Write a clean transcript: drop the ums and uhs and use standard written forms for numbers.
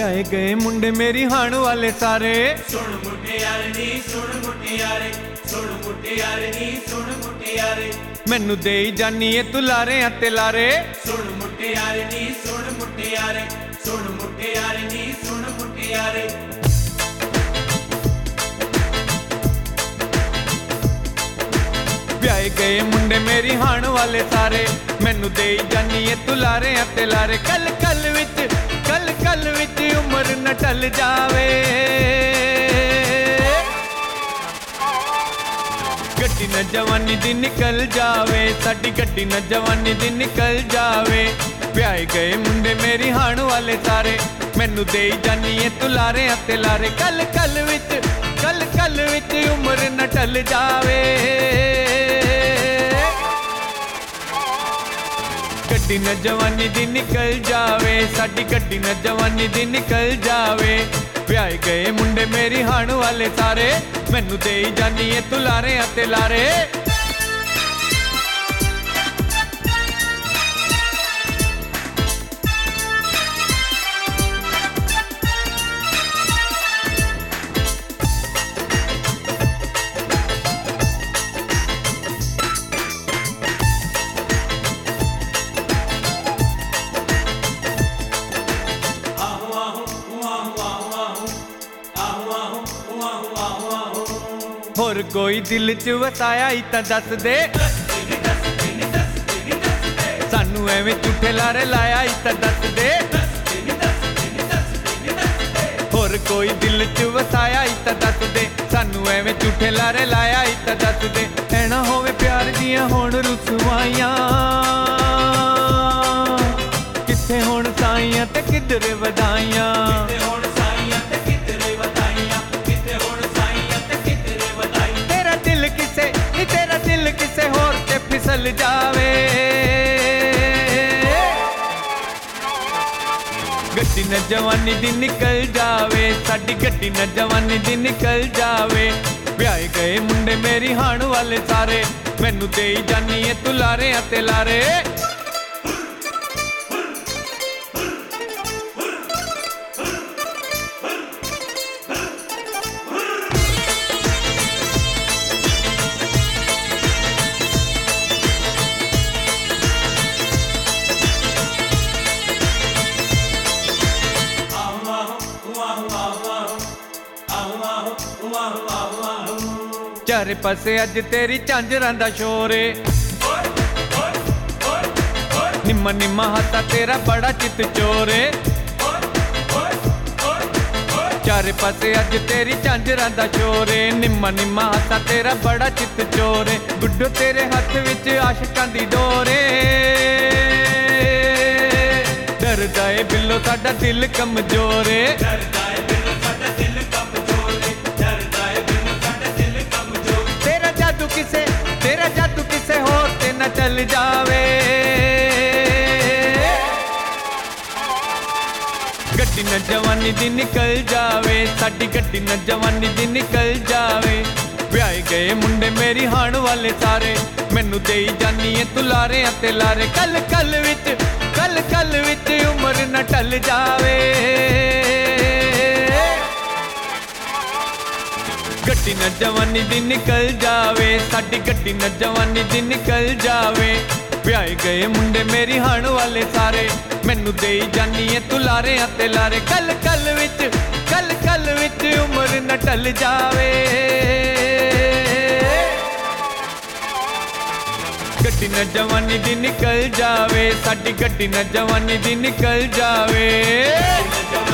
ब्याहे गए मुंडे मेरी हाण वाले सारे। सुन मुटियारनी सुन मुटियारे, सुन मुटियारनी सुन मुटियारे, मैनू दे जानी है तू लारे ते लारे। सुन मुटियारनी सुन मुटियारे, सुन मुटियारनी सुन मुटियारे। ब्याहे गए मुंडे मेरी हाण वाले सारे, मैनू दे जानी है तू लारे ते लारे। कल कल विच उम्र न टल जावे, गड्डी न जवानी दी निकल जावे, साडी गड्डी न जवानी दी निकल जावे। ब्याहे गए मुंडे मेरी हाण वाले सारे, मैनू दे जानी है तू लारे ते लारे। कल कल विच उम्र न टल जावे, गड्डी न जवानी दी निकल जावे, साडी गड्डी न जवानी दी निकल जावे। ब्याहे गए मुंडे मेरी हाण वाले सारे, मैनू दे जानी है तू लारे ते लारे। होर कोई दिल च वसाया ही तां दस दे, सानू एवें झूठे लारे लाया ही तां दस दे। होर कोई दिल च वसाया ही तां दस दे, सानू एवें झूठे लारे लाया ही तां दस दे। ऐना होवे प्यार दियां होण रुसवाइयां, कित्थे होण साइयां ते किधरे वधाइयां। किसे होर ते फिसल जावे, गड्डी न जवानी दी निकल जावे, साडी गड्डी न जवानी दी निकल जावे। ब्याहे गए मुंडे मेरी हाण वाले सारे, मैनू दे जानी है तू लारे ते लारे। चारे पासे अज तेरी झांजरां दा शोर है, निम्मा निम्मा हाथा तेरा बड़ा चित चोर है। चारे पासे अज तेरी झांजरां दा शोर है, निम्मा निम्मा हाथा तेरा बड़ा चित चोर है। गुड्डो तेरे हथ विच आशिकां दी डोर है, डरदा ए बिल्लो साडा दिल कमजोर है। तेरा जादू किसे होर ते न चल जावे, गड्डी न जवानी दी निकल जावे, साडी गड्डी न जवानी दी निकल जावे। ब्याहे गए मुंडे मेरी हाण वाले सारे, मैनू दे जानी है तू लारे ते लारे। कल कल विच उम्र न टल जावे, गड्डी न जवानी दी निकल जावे, साडी गड्डी न जवानी दी निकल जावे। ब्याहे गए मुंडे मेरी हाण वाले सारे, मैनू दे जानी है तू लारे ते लारे। कल कल विच उम्र न टल जावे, गड्डी न जवानी दी निकल जावे, साडी गड्डी न जवानी दी निकल जावे।